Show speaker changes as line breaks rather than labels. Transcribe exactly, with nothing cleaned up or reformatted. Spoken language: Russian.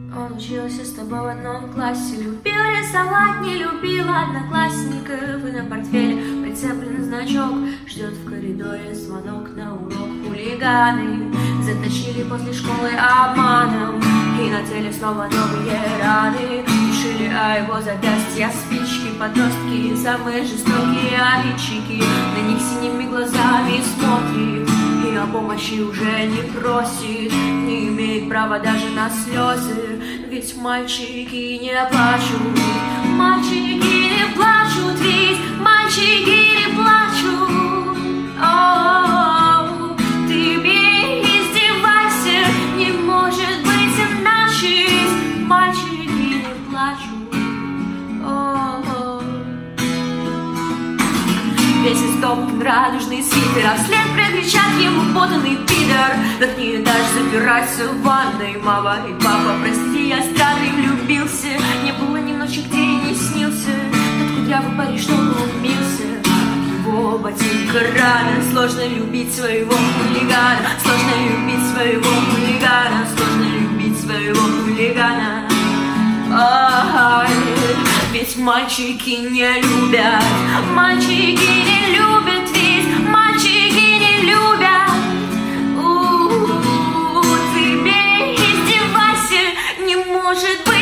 Он учился с тобой в одном классе, любил рисовать, не любил одноклассников. И на портфеле прицеплен значок, ждет в коридоре звонок на урок. Хулиганы заточили после школы обманом, и на теле снова новые раны. Решили о его запястья спички, подростки, самые жестокие обидчики. На них синими глазами смотрит и о помощи уже не просит, не имеет права даже на слезы. Ведь мальчики не плачут, мальчики не плачут, ведь мальчики не плачут. О-о-о, ты не издевайся, не может быть иначе, мальчики не плачут. О-о-о. Весь истоптан радужный свитер, а вслед прокричат ему потанный пидор. Верхний этаж запирается в ванной. Мама и папа, прости, я странный влюбился. Не было ни ночи, где и не снился тот кудрявый парень, что глумился. Его ботинка рано. Сложно любить своего хулигана, сложно любить своего хулигана, сложно любить своего хулигана. Ай, ведь мальчики не любят, мальчики не любят, ведь мальчики не любят. У-у-у, ты не издевайся, не может быть.